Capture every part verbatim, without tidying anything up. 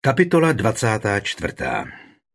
Kapitola dvacátá čtvrtá.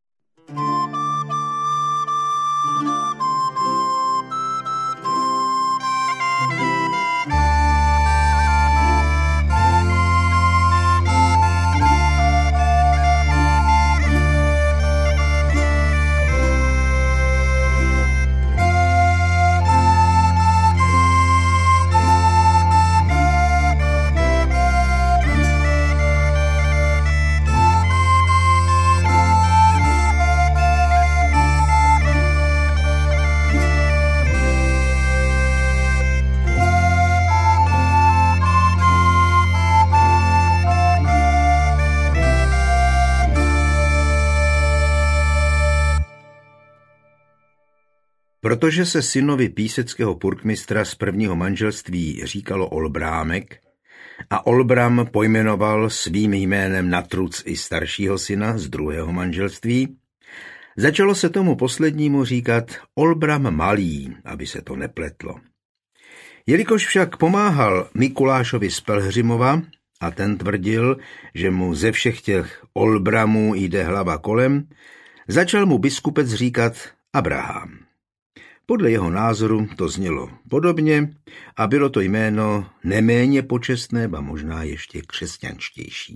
Protože se synovi píseckého purkmistra z prvního manželství říkalo Olbrámek a Olbram pojmenoval svým jménem Natruc i staršího syna z druhého manželství, začalo se tomu poslednímu říkat Olbram Malý, aby se to nepletlo. Jelikož však pomáhal Mikulášovi z Pelhřimova a ten tvrdil, že mu ze všech těch Olbramů jde hlava kolem, začal mu biskupec říkat Abraham. Podle jeho názoru to znělo podobně a bylo to jméno neméně počestné, ba možná ještě křesťanštější.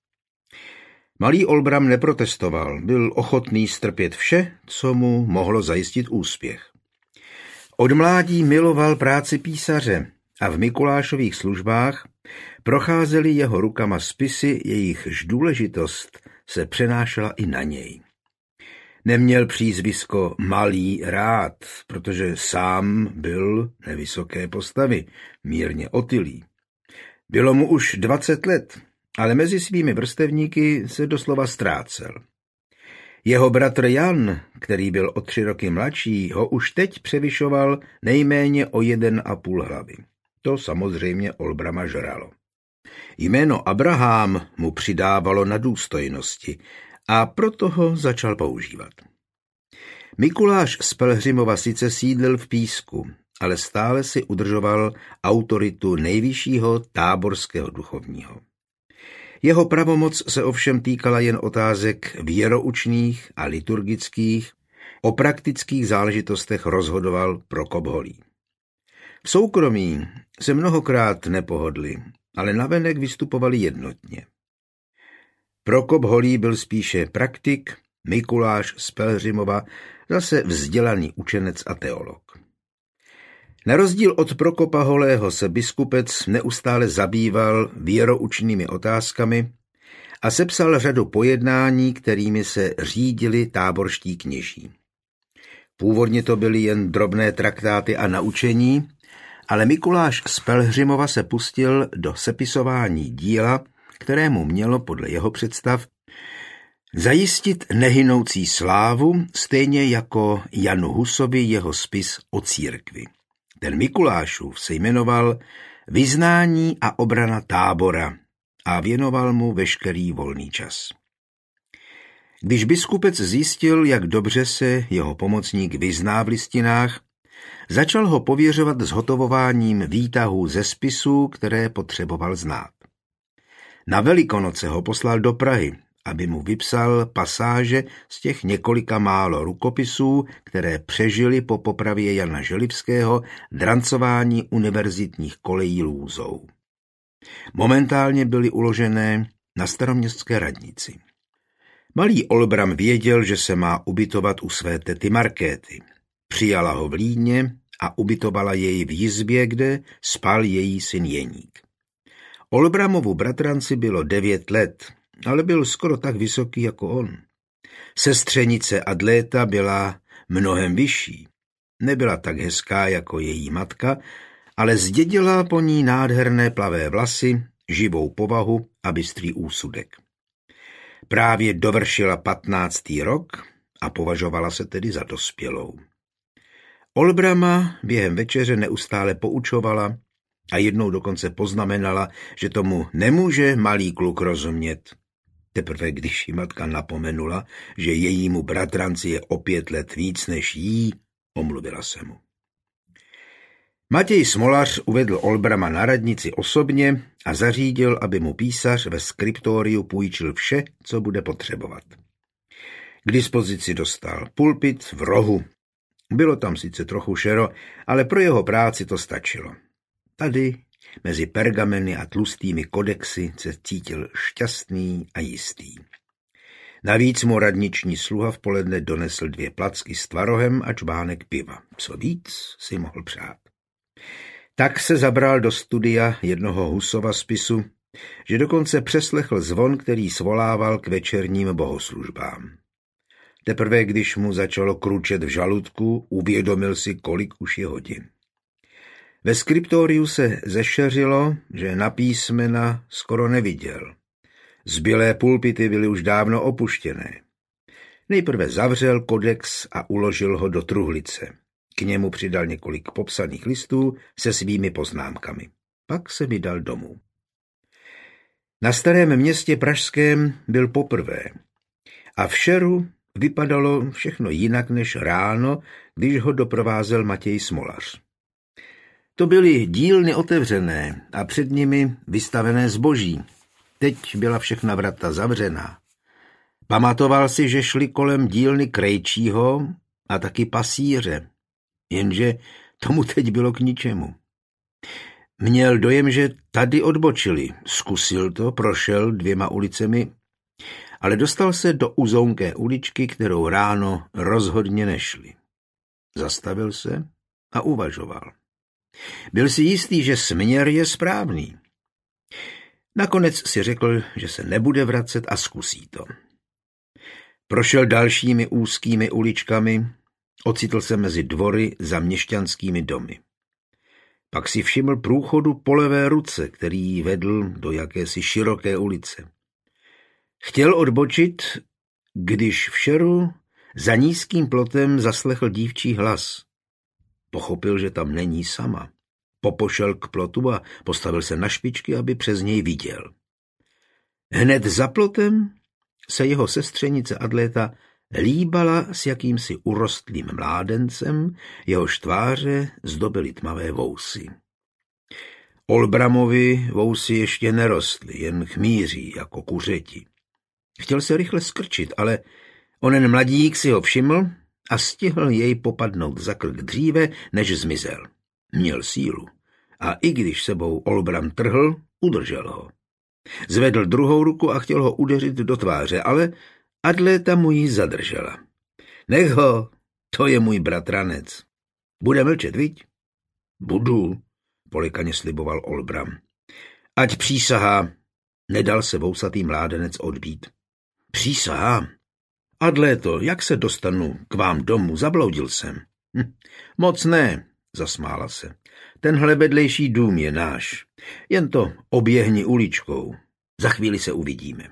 Malý Olbram neprotestoval, byl ochotný strpět vše, co mu mohlo zajistit úspěch. Od mládí miloval práci písaře a v Mikulášových službách procházely jeho rukama spisy, jejichž důležitost se přenášela i na něj. Neměl přízvisko Malý rád, protože sám byl nevysoké postavy, mírně otylý. Bylo mu už dvacet let, ale mezi svými vrstevníky se doslova ztrácel. Jeho bratr Jan, který byl o tři roky mladší, ho už teď převyšoval nejméně o jeden a půl hlavy. To samozřejmě Olbrama žralo. Jméno Abraham mu přidávalo na důstojnosti, a proto ho začal používat. Mikuláš z Pelhřimova sice sídlil v Písku, ale stále si udržoval autoritu nejvyššího táborského duchovního. Jeho pravomoc se ovšem týkala jen otázek věroučných a liturgických, o praktických záležitostech rozhodoval Prokop Holý. V soukromí se mnohokrát nepohodli, ale navenek vystupovali jednotně. Prokop Holý byl spíše praktik, Mikuláš z Pelhřimova zase vzdělaný učenec a teolog. Na rozdíl od Prokopa Holého se biskupec neustále zabýval věroučnými otázkami a sepsal řadu pojednání, kterými se řídili táborští kněží. Původně to byly jen drobné traktáty a naučení, ale Mikuláš z Pelhřimova se pustil do sepisování díla, kterému mělo podle jeho představ zajistit nehynoucí slávu, stejně jako Janu Husovi jeho spis o církvi. Ten Mikulášův se jmenoval Vyznání a obrana tábora a věnoval mu veškerý volný čas. Když biskupec zjistil, jak dobře se jeho pomocník vyzná v listinách, začal ho pověřovat zhotovováním výtahů ze spisů, které potřeboval znát. Na Velikonoce ho poslal do Prahy, aby mu vypsal pasáže z těch několika málo rukopisů, které přežily po popravě Jana Želivského drancování univerzitních kolejí lůzou. Momentálně byly uložené na staroměstské radnici. Malý Olbram věděl, že se má ubytovat u své tety Markéty. Přijala ho v Lídně a ubytovala jej v jizbě, kde spal její syn Jeník. Olbramovu bratranci bylo devět let, ale byl skoro tak vysoký jako on. Sestřenice Adléta byla mnohem vyšší. Nebyla tak hezká jako její matka, ale zdědila po ní nádherné plavé vlasy, živou povahu a bystrý úsudek. Právě dovršila patnáctý rok a považovala se tedy za dospělou. Olbrama během večeře neustále poučovala a jednou dokonce poznamenala, že tomu nemůže malý kluk rozumět. Teprve když jí matka napomenula, že jejímu bratranci je o pět let víc než jí, omluvila se mu. Matěj Smolař uvedl Olbrama na radnici osobně a zařídil, aby mu písař ve skriptoriu půjčil vše, co bude potřebovat. K dispozici dostal pulpit v rohu. Bylo tam sice trochu šero, ale pro jeho práci to stačilo. Tady, mezi pergameny a tlustými kodexy, se cítil šťastný a jistý. Navíc mu radniční sluha v poledne donesl dvě placky s tvarohem a čbánek piva. Co víc si mohl přát. Tak se zabral do studia jednoho Husova spisu, že dokonce přeslechl zvon, který svolával k večerním bohoslužbám. Teprve když mu začalo kručet v žaludku, uvědomil si, kolik už je hodin. Ve skriptoriu se zešeřilo, že na písmena skoro neviděl. Zbylé pulpity byly už dávno opuštěné. Nejprve zavřel kodex a uložil ho do truhlice. K němu přidal několik popsaných listů se svými poznámkami. Pak se vydal domů. Na Starém Městě pražském byl poprvé a v šeru vypadalo všechno jinak než ráno, když ho doprovázel Matěj Smolař. To byly dílny otevřené a před nimi vystavené zboží. Teď byla všechna vrata zavřená. Pamatoval si, že šli kolem dílny krejčího a taky pasíře, jenže tomu teď bylo k ničemu. Měl dojem, že tady odbočili. Zkusil to, prošel dvěma ulicemi, ale dostal se do uzounké uličky, kterou ráno rozhodně nešli. Zastavil se a uvažoval. Byl si jistý, že směr je správný. Nakonec si řekl, že se nebude vracet a zkusí to. Prošel dalšími úzkými uličkami, ocitl se mezi dvory za měšťanskými domy. Pak si všiml průchodu po levé ruce, který vedl do jakési široké ulice. Chtěl odbočit, když v šeru za nízkým plotem zaslechl dívčí hlas. Pochopil, že tam není sama. Popošel k plotu a postavil se na špičky, aby přes něj viděl. Hned za plotem se jeho sestřenice Adléta líbala s jakýmsi urostlým mládencem, jehož tváře zdobily tmavé vousy. Olbramovi vousy ještě nerostly, jen chmíří jako kuřeti. Chtěl se rychle skrčit, ale onen mladík si ho všiml a stihl jej popadnout za krk dříve, než zmizel. Měl sílu a i když sebou Olbram trhl, udržel ho. Zvedl druhou ruku a chtěl ho udeřit do tváře, ale Adléta mu ji zadržela. Nech ho, to je můj bratranec. Bude mlčet, viď? Budu, polikaně sliboval Olbram. Ať přísahá, nedal se vousatý mládenec odbít. Přísahám. Adléto, jak se dostanu k vám domů? Zabloudil jsem. Hm, moc ne, zasmála se. Tenhle vedlejší dům je náš. Jen to oběhni uličkou. Za chvíli se uvidíme.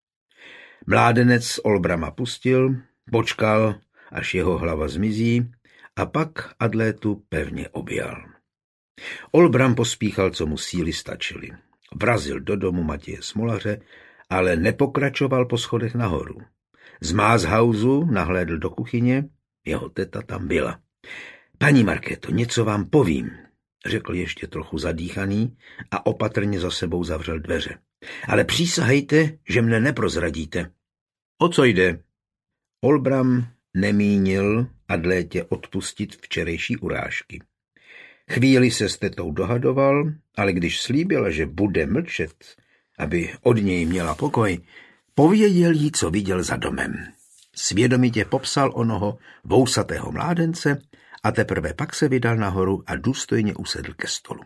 Mládenec Olbrama pustil, počkal, až jeho hlava zmizí, a pak Adlétu pevně objal. Olbram pospíchal, co mu síly stačily. Vrazil do domu Matěje Smolaře, ale nepokračoval po schodech nahoru. Z Mázhausu nahlédl do kuchyně, jeho teta tam byla. Paní Markéto, něco vám povím, řekl ještě trochu zadýchaný a opatrně za sebou zavřel dveře. Ale přísahejte, že mne neprozradíte. O co jde? Olbram nemínil Adlétě odpustit včerejší urážky. Chvíli se s tetou dohadoval, ale když slíbila, že bude mlčet, aby od něj měla pokoj, pověděl jí, co viděl za domem. Svědomitě popsal onoho vousatého mládence a teprve pak se vydal nahoru a důstojně usedl ke stolu.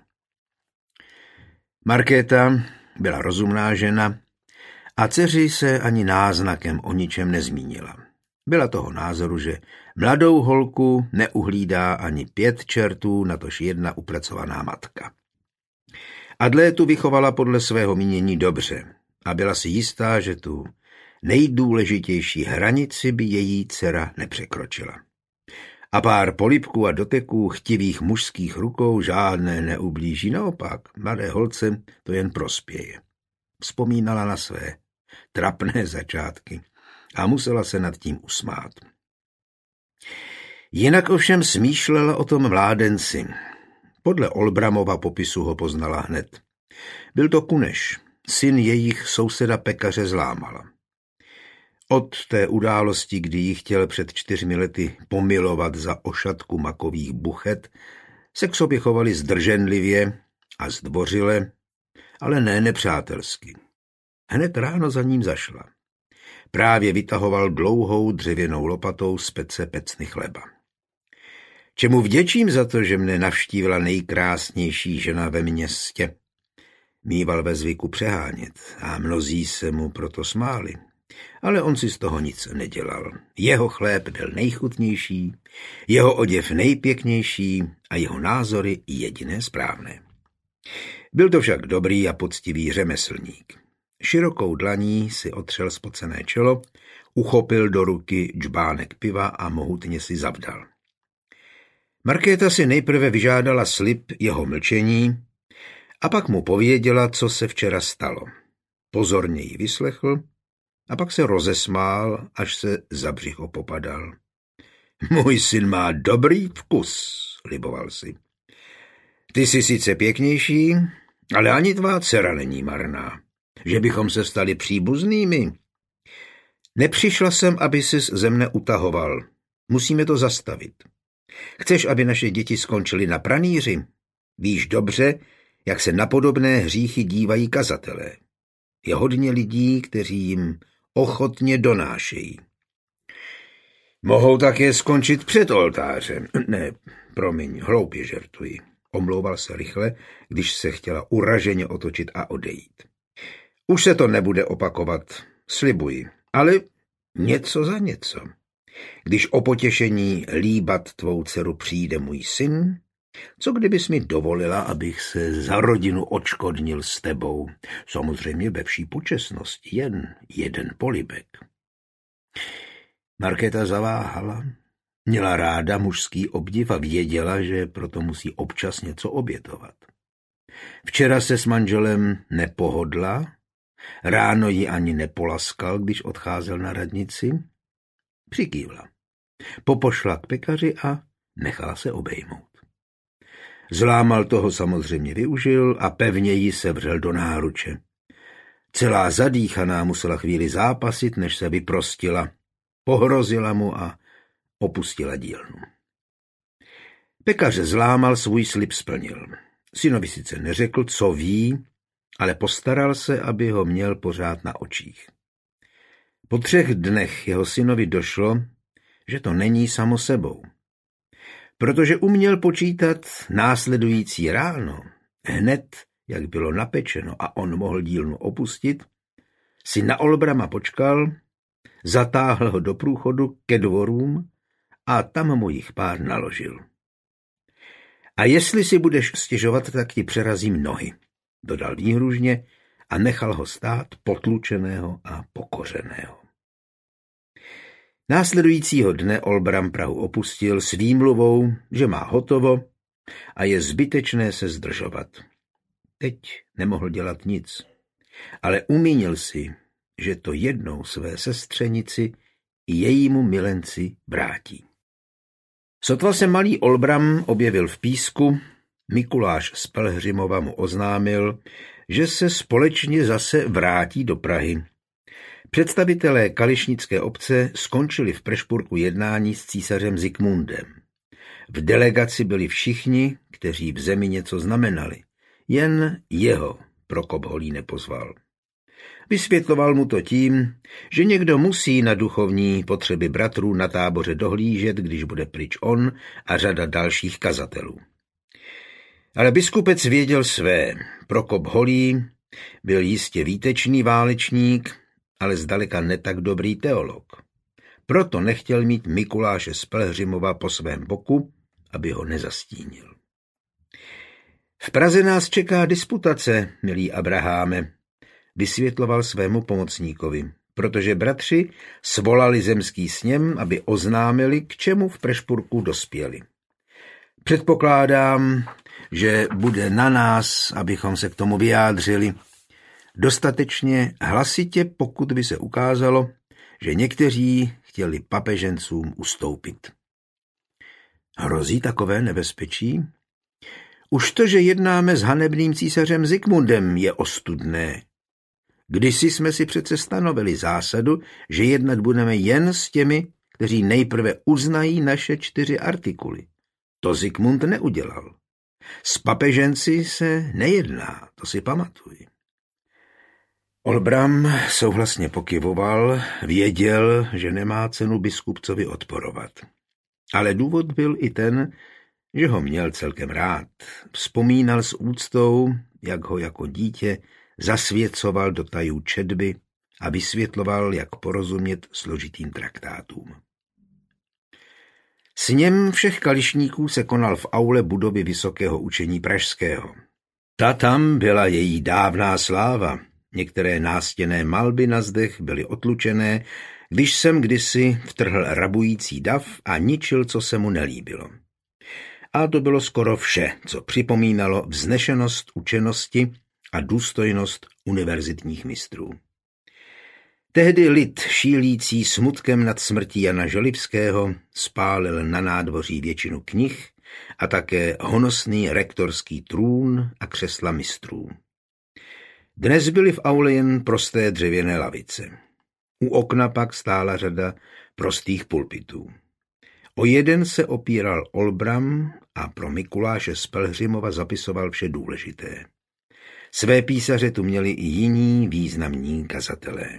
Markéta byla rozumná žena a dceři se ani náznakem o ničem nezmínila. Byla toho názoru, že mladou holku neuhlídá ani pět čertů, natož jedna upracovaná matka. Adlétu vychovala podle svého mínění dobře a byla si jistá, že tu nejdůležitější hranici by její dcera nepřekročila. A pár polibků a doteků chtivých mužských rukou žádné neublíží, naopak mladé holce to jen prospěje. Vzpomínala na své trapné začátky a musela se nad tím usmát. Jinak ovšem smýšlela o tom mládenci. Podle Olbramova popisu ho poznala hned. Byl to Kuneš, syn jejich souseda pekaře z Lámala. Od té události, kdy ji chtěl před čtyřmi lety pomilovat za ošatku makových buchet, se k sobě chovali zdrženlivě a zdvořile, ale ne nepřátelsky. Hned ráno za ním zašla. Právě vytahoval dlouhou dřevěnou lopatou z pece pecny chleba. Čemu vděčím za to, že mne navštívila nejkrásnější žena ve městě? Mýval ve zvyku přehánět a mnozí se mu proto smáli. Ale on si z toho nic nedělal. Jeho chléb byl nejchutnější, jeho oděv nejpěknější a jeho názory jediné správné. Byl to však dobrý a poctivý řemeslník. Širokou dlaní si otřel spocené čelo, uchopil do ruky džbánek piva a mohutně si zavdal. Markéta si nejprve vyžádala slib jeho mlčení a pak mu pověděla, co se včera stalo. Pozorně ji vyslechl a pak se rozesmál, až se za břicho popadal. Můj syn má dobrý vkus, liboval si. Ty jsi sice pěknější, ale ani tvá dcera není marná. Že bychom se stali příbuznými. Nepřišla jsem, aby ses ze mne utahoval. Musíme to zastavit. Chceš, aby naše děti skončily na pranýři? Víš dobře, jak se na podobné hříchy dívají kazatelé. Je hodně lidí, kteří jim ochotně donášejí. Mohou také skončit před oltářem. Ne, promiň, hloupě žertuji. Omlouval se rychle, když se chtěla uraženě otočit a odejít. Už se to nebude opakovat, slibuji, ale něco za něco. Když o potěšení líbat tvou dceru přijde můj syn, co kdybys mi dovolila, abych se za rodinu odškodnil s tebou? Samozřejmě ve vší počestnosti, jen jeden polibek. Markéta zaváhala. Měla ráda mužský obdiv a věděla, že proto musí občas něco obětovat. Včera se s manželem nepohodla, ráno ji ani nepolaskal, když odcházel na radnici. Přikývla. Popošla k pekaři a nechala se obejmout. Zlámal toho samozřejmě využil a pevně jí sevřel do náruče. Celá zadýchaná musela chvíli zápasit, než se vyprostila. Pohrozila mu a opustila dílnu. Pekař zlámal, svůj slib splnil. Synovi sice neřekl, co ví, ale postaral se, aby ho měl pořád na očích. Po třech dnech jeho synovi došlo, že to není samo sebou. Protože uměl počítat následující ráno, hned, jak bylo napečeno a on mohl dílnu opustit, si na Olbrama počkal, zatáhl ho do průchodu ke dvorům a tam mu jich pár naložil. A jestli si budeš stěžovat, tak ti přerazím nohy, dodal výhružně a nechal ho stát potlučeného a pokořeného. Následujícího dne Olbram Prahu opustil s výmluvou, že má hotovo a je zbytečné se zdržovat. Teď nemohl dělat nic, ale umínil si, že to jednou své sestřenici i jejímu milenci vrátí. Sotva se malý Olbram objevil v Písku, Mikuláš z Pelhřimova mu oznámil, že se společně zase vrátí do Prahy. Představitelé kališnické obce skončili v Prešpurku jednání s císařem Zikmundem. V delegaci byli všichni, kteří v zemi něco znamenali. Jen jeho Prokop Holý nepozval. Vysvětloval mu to tím, že někdo musí na duchovní potřeby bratrů na táboře dohlížet, když bude pryč on a řada dalších kazatelů. Ale biskupec věděl své. Prokop Holý byl jistě výtečný válečník, ale zdaleka ne tak dobrý teolog. Proto nechtěl mít Mikuláše z Pelhřimova po svém boku, aby ho nezastínil. V Praze nás čeká disputace, milý Abraháme, vysvětloval svému pomocníkovi, protože bratři svolali zemský sněm, aby oznámili, k čemu v Prešpurku dospěli. Předpokládám, že bude na nás, abychom se k tomu vyjádřili. Dostatečně hlasitě, pokud by se ukázalo, že někteří chtěli papežencům ustoupit. Hrozí takové nebezpečí? Už to, že jednáme s hanebným císařem Zikmundem, je ostudné. Kdysi jsme si přece stanovili zásadu, že jednat budeme jen s těmi, kteří nejprve uznají naše čtyři artikuly. To Zikmund neudělal. S papeženci se nejedná, to si pamatuj. Olbram souhlasně pokyvoval, věděl, že nemá cenu biskupcovi odporovat. Ale důvod byl i ten, že ho měl celkem rád. Vzpomínal s úctou, jak ho jako dítě zasvěcoval do tajů četby a vysvětloval, jak porozumět složitým traktátům. Sněm všech kališníků se konal v aule budovy Vysokého učení pražského. Ta tam byla její dávná sláva. Některé nástěnné malby na zdech byly otlučené, když sem kdysi vtrhl rabující dav a ničil, co se mu nelíbilo. A to bylo skoro vše, co připomínalo vznešenost učenosti a důstojnost univerzitních mistrů. Tehdy lid, šílící smutkem nad smrtí Jana Želivského, spálil na nádvoří většinu knih a také honosný rektorský trůn a křesla mistrů. Dnes byly v aule jen prosté dřevěné lavice. U okna pak stála řada prostých pulpitů. O jeden se opíral Olbram a pro Mikuláše z Pelhřimova zapisoval vše důležité. Své písaře tu měli i jiní významní kazatelé.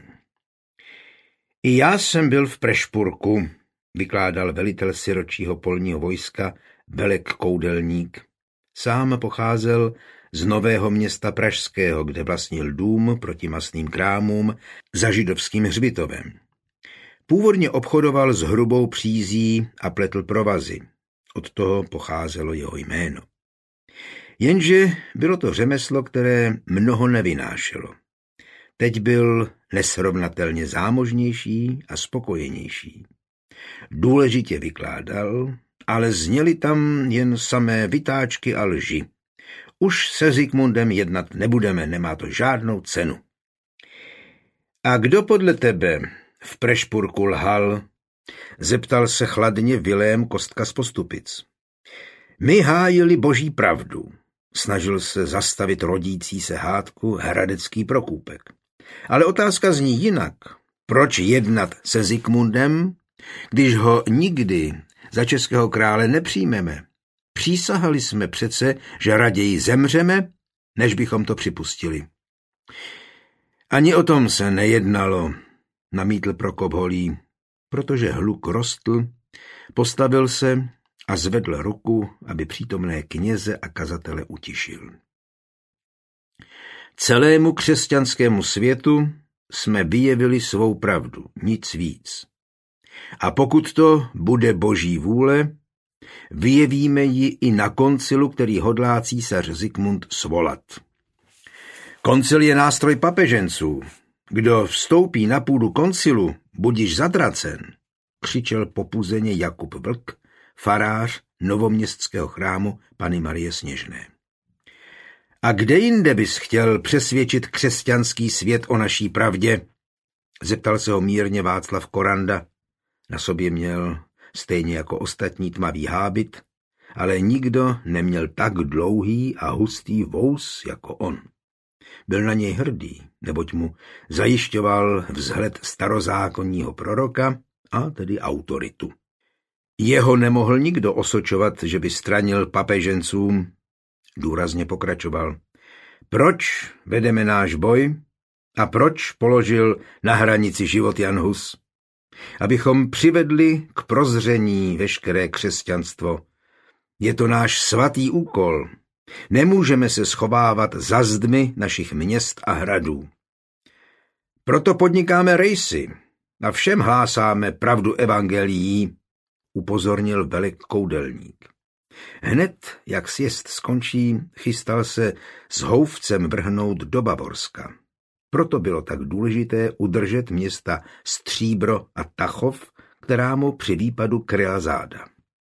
I já jsem byl v Prešpurku, vykládal velitel siročího polního vojska Velek Koudelník. Sám pocházel z Nového Města pražského, kde vlastnil dům proti masným krámům za židovským hřbitovem. Původně obchodoval s hrubou přízí a pletl provazy. Od toho pocházelo jeho jméno. Jenže bylo to řemeslo, které mnoho nevynášelo. Teď byl nesrovnatelně zámožnější a spokojenější. Důležitě vykládal, ale zněly tam jen samé vytáčky a lži. Už se Zikmundem jednat nebudeme, nemá to žádnou cenu. A kdo podle tebe v Prešpurku lhal? Zeptal se chladně Vilém Kostka z Postupic. My hájili boží pravdu. Snažil se zastavit rodící se hádku hradecký Prokůpek. Ale otázka zní jinak. Proč jednat se Zikmundem, když ho nikdy za českého krále nepřijmeme? Přísahali jsme přece, že raději zemřeme, než bychom to připustili. Ani o tom se nejednalo, namítl Prokop Holý, protože hluk rostl, postavil se a zvedl ruku, aby přítomné kněze a kazatele utišil. Celému křesťanskému světu jsme vyjevili svou pravdu, nic víc. A pokud to bude boží vůle, vyjevíme ji i na koncilu, který hodlá císař Zikmund svolat. Koncil je nástroj papeženců. Kdo vstoupí na půdu koncilu, budiž zatracen, křičel popuzeně Jakub Vlk, farář novoměstského chrámu Panny Marie Sněžné. A kde jinde bys chtěl přesvědčit křesťanský svět o naší pravdě? Zeptal se ho mírně Václav Koranda. Na sobě měl stejně jako ostatní tmavý hábit, ale nikdo neměl tak dlouhý a hustý vous jako on. Byl na něj hrdý, neboť mu zajišťoval vzhled starozákonního proroka, a tedy autoritu. Jeho nemohl nikdo osočovat, že by stranil papežencům. Důrazně pokračoval. Proč vedeme náš boj a proč položil na hranici život Jan Hus? Abychom přivedli k prozření veškeré křesťanstvo. Je to náš svatý úkol. Nemůžeme se schovávat za zdmi našich měst a hradů. Proto podnikáme rejsy a všem hlásáme pravdu evangelií, upozornil Velek Koudelník. Hned, jak sjezd skončí, chystal se s houfcem vrhnout do Bavorska. Proto bylo tak důležité udržet města Stříbro a Tachov, která mu při výpadu kryla záda.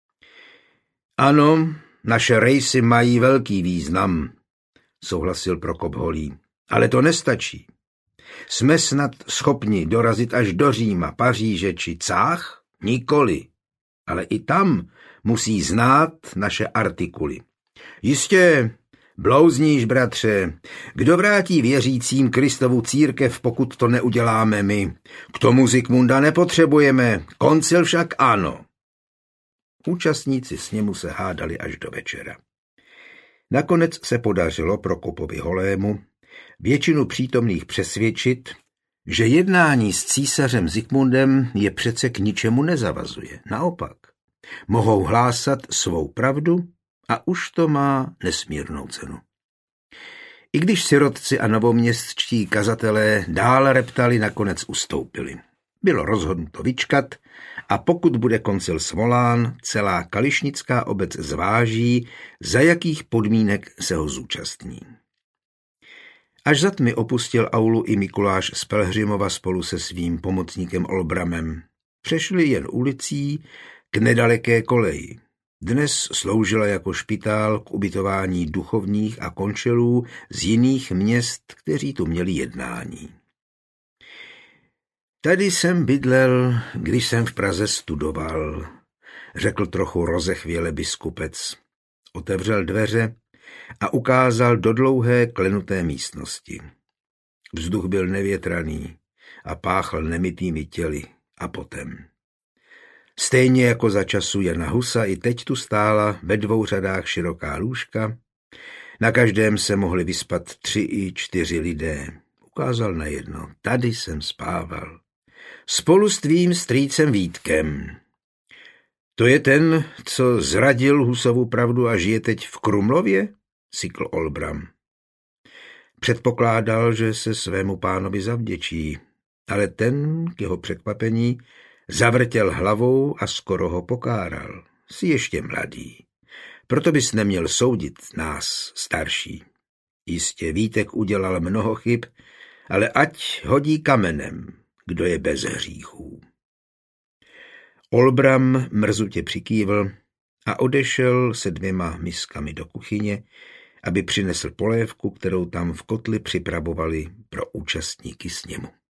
Ano, naše rejsy mají velký význam, souhlasil Prokop Holý, ale to nestačí. Jsme snad schopni dorazit až do Říma, Paříže či Cách? Nikoli, ale i tam musí znát naše artikuly. Jistě, blouzníš, bratře. Kdo vrátí věřícím Kristovu církev, pokud to neuděláme my? K tomu Zikmunda nepotřebujeme, koncil však ano. Účastníci sněmu se hádali až do večera. Nakonec se podařilo Prokopovi Holému většinu přítomných přesvědčit, že jednání s císařem Zikmundem je přece k ničemu nezavazuje. Naopak, mohou hlásat svou pravdu a už to má nesmírnou cenu. I když sirotci a novoměstští kazatelé dál reptali, nakonec ustoupili. Bylo rozhodnuto vyčkat a pokud bude koncil svolán, celá kališnická obec zváží, za jakých podmínek se ho zúčastní. Až za tmy opustil aulu i Mikuláš z Pelhřimova spolu se svým pomocníkem Olbramem. Přešli jen ulicí k nedaleké koleji. Dnes sloužila jako špitál k ubytování duchovních a končelů z jiných měst, kteří tu měli jednání. Tady jsem bydlel, když jsem v Praze studoval, řekl trochu rozechvěle biskupec. Otevřel dveře a ukázal do dlouhé klenuté místnosti. Vzduch byl nevětraný a páchl nemytými těly a potem. Stejně jako za času Jana Husa i teď tu stála ve dvou řadách široká lůžka, na každém se mohli vyspat tři i čtyři lidé. Ukázal na jedno, tady jsem spával. Spolu s tvým strýcem Vítkem. To je ten, co zradil Husovu pravdu a žije teď v Krumlově? Sykl Olbram. Předpokládal, že se svému pánovi zavděčí, ale ten, k jeho překvapení, zavrtěl hlavou a skoro ho pokáral. Jsi ještě mladý, proto bys neměl soudit nás, starší. Jistě Vítek udělal mnoho chyb, ale ať hodí kamenem, kdo je bez hříchů. Olbram mrzutě přikývl a odešel se dvěma miskami do kuchyně, aby přinesl polévku, kterou tam v kotli připravovali pro účastníky sněmu.